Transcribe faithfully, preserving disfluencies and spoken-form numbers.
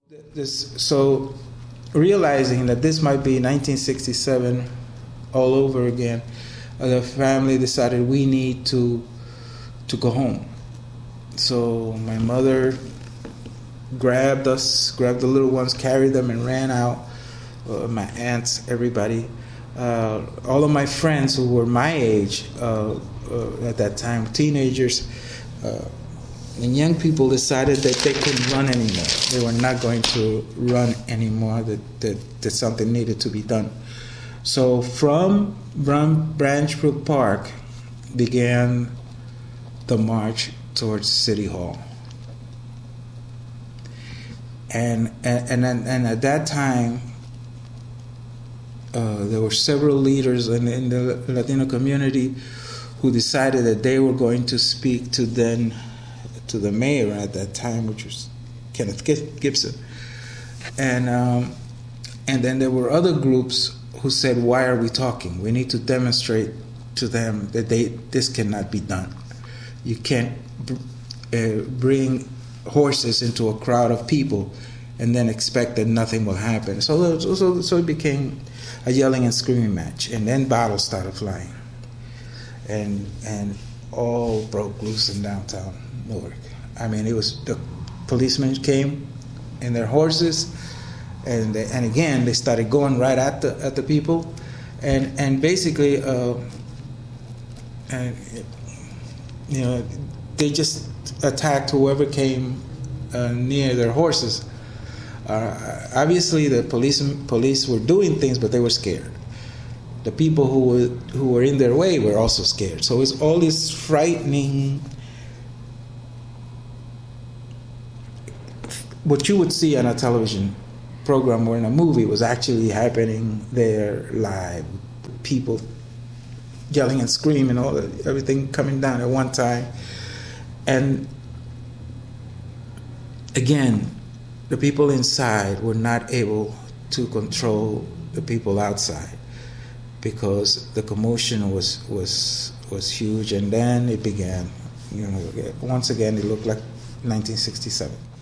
This, so realizing that this might be nineteen sixty-seven all over again, uh, the family decided we need to to go home. So my mother grabbed us, grabbed the little ones, carried them, and ran out. Uh, my aunts, everybody, uh, all of my friends who were my age uh, uh, at that time, teenagers. Uh, And young people decided that they couldn't run anymore. They were not going to run anymore, that, that, that something needed to be done. So from Branch Brook Park began the march towards City Hall. And, and, and, and at that time, uh, there were several leaders in, in the Latino community who decided that they were going to speak to then to the mayor at that time, which was Kenneth Gibson. And um, and then there were other groups who said, why are we talking? We need to demonstrate to them that they this cannot be done. You can't uh, bring horses into a crowd of people and then expect that nothing will happen. So, so, so it became a yelling and screaming match. And then bottles started flying. And, and all broke loose in downtown Newark. I mean, it was the policemen came in their horses, and they, and again they started going right at the at the people, and and basically, uh, and you know, they just attacked whoever came uh, near their horses. Uh, obviously, the police police were doing things, but they were scared. The people who were who were in their way were also scared. So it's all this frightening. What you would see on a television program or in a movie was actually happening there live. People yelling and screaming, all the, everything coming down at one time. And again, the people inside were not able to control the people outside because the commotion was was was huge. And then it began. You know, once again, it looked like nineteen sixty-seven.